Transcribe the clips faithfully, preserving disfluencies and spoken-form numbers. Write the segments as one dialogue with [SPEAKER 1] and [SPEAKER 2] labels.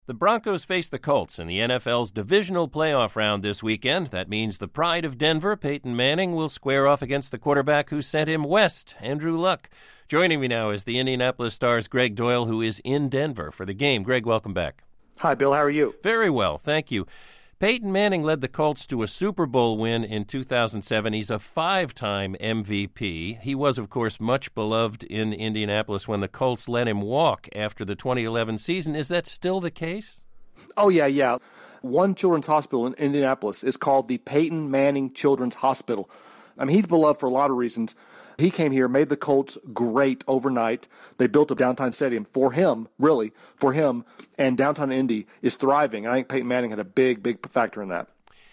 [SPEAKER 1] The Broncos face the Colts in the N F L's divisional playoff round this weekend. That means the pride of Denver, Peyton Manning, will square off against the quarterback who sent him west, Andrew Luck. Joining me now is the Indianapolis Star's Gregg Doyel, who is in Denver for the game. Greg, welcome back.
[SPEAKER 2] Hi, Bill. How are you?
[SPEAKER 1] Very well, thank you. Peyton Manning led the Colts to a Super Bowl win in two thousand seven. He's a five-time M V P. He was, of course, much beloved in Indianapolis when the Colts let him walk after the twenty eleven season. Is that still the case?
[SPEAKER 2] Oh, yeah, yeah. One children's hospital in Indianapolis is called the Peyton Manning Children's Hospital. I mean, he's beloved for a lot of reasons. He came here, made the Colts great overnight. They built a downtown stadium for him, really, for him, and downtown Indy is thriving. And I think Peyton Manning had a big, big factor in that.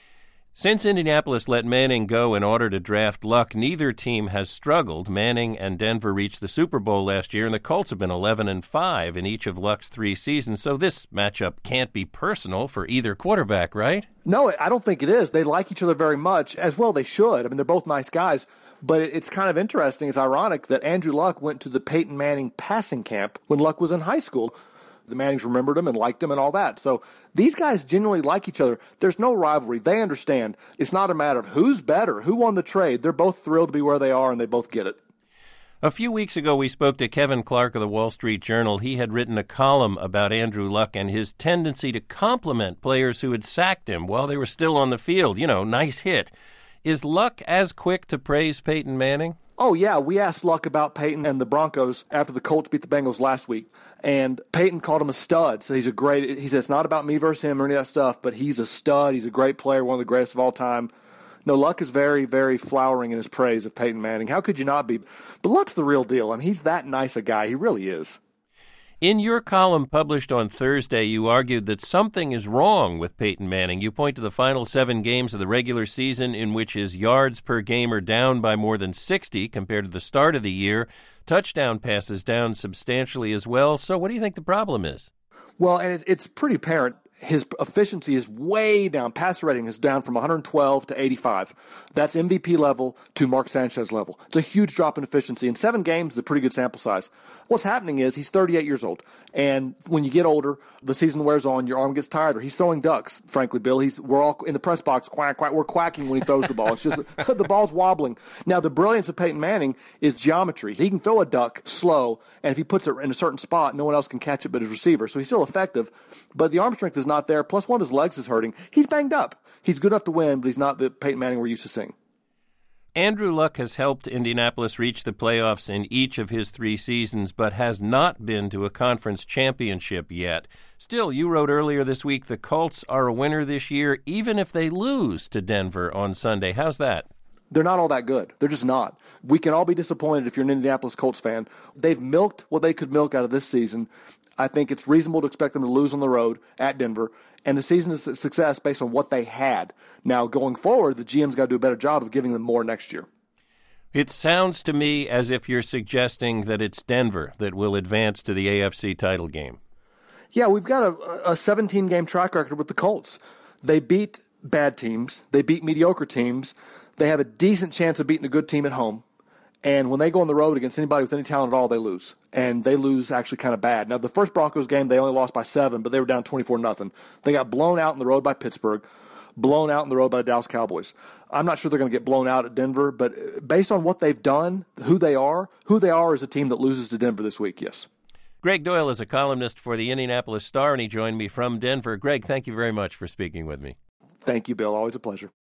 [SPEAKER 1] Since Indianapolis let Manning go in order to draft Luck, neither team has struggled. Manning and Denver reached the Super Bowl last year, and the Colts have been eleven and five in each of Luck's three seasons. So this matchup can't be personal for either quarterback, right?
[SPEAKER 2] No, I don't think it is. They like each other very much, as well they should. I mean, they're both nice guys. But it's kind of interesting, it's ironic that Andrew Luck went to the Peyton Manning passing camp when Luck was in high school. The Mannings remembered him and liked him and all that. So these guys genuinely like each other. There's no rivalry. They understand. It's not a matter of who's better, who won the trade. They're both thrilled to be where they are, and they both get it.
[SPEAKER 1] A few weeks ago, we spoke to Kevin Clark of the Wall Street Journal. He had written a column about Andrew Luck and his tendency to compliment players who had sacked him while they were still on the field. You know, nice hit. Is Luck as quick to praise Peyton Manning?
[SPEAKER 2] Oh, yeah. We asked Luck about Peyton and the Broncos after the Colts beat the Bengals last week. And Peyton called him a stud. So he's a great, he said, it's not about me versus him or any of that stuff, but he's a stud. He's a great player, one of the greatest of all time. No, Luck is very, very flowering in his praise of Peyton Manning. How could you not be? But Luck's the real deal. I mean, he's that nice a guy. He really is.
[SPEAKER 1] In your column published on Thursday, you argued that something is wrong with Peyton Manning. You point to the final seven games of the regular season in which his yards per game are down by more than sixty compared to the start of the year. Touchdown passes down substantially as well. So what do you think the problem is?
[SPEAKER 2] Well, and it, it's pretty apparent. His efficiency is way down. Passer rating is down from one hundred twelve to eighty-five. That's M V P level to Mark Sanchez level. It's a huge drop in efficiency. In seven games is a pretty good sample size. What's happening is he's thirty-eight years old. And when you get older, the season wears on, your arm gets tired. He's throwing ducks, frankly, Bill. He's We're all in the press box, quack, quack. We're quacking when he throws the ball. It's just the ball's wobbling. Now, the brilliance of Peyton Manning is geometry. He can throw a duck slow, and if he puts it in a certain spot, no one else can catch it but his receiver. So he's still effective, but the arm strength is not there. Plus, one of his legs is hurting. He's banged up. He's good enough to win, but he's not the Peyton Manning we're used to seeing.
[SPEAKER 1] Andrew Luck has helped Indianapolis reach the playoffs in each of his three seasons, but has not been to a conference championship yet. Still, you wrote earlier this week the Colts are a winner this year, even if they lose to Denver on Sunday. How's that?
[SPEAKER 2] They're not all that good. They're just not. We can all be disappointed if you're an Indianapolis Colts fan. They've milked what they could milk out of this season. I think it's reasonable to expect them to lose on the road at Denver, and the season is a success based on what they had. Now, going forward, the G M's got to do a better job of giving them more next year.
[SPEAKER 1] It sounds to me as if you're suggesting that it's Denver that will advance to the A F C title game.
[SPEAKER 2] Yeah, we've got a, a seventeen-game track record with the Colts. They beat bad teams. They beat mediocre teams. They have a decent chance of beating a good team at home. And when they go on the road against anybody with any talent at all, they lose. And they lose actually kind of bad. Now, the first Broncos game, they only lost by seven, but they were down twenty-four nothing. They got blown out on the road by Pittsburgh, blown out on the road by the Dallas Cowboys. I'm not sure they're going to get blown out at Denver, but based on what they've done, who they are, who they are is a team that loses to Denver this week, yes.
[SPEAKER 1] Gregg Doyel is a columnist for the Indianapolis Star, and he joined me from Denver. Greg, thank you very much for speaking with me.
[SPEAKER 2] Thank you, Bill. Always a pleasure.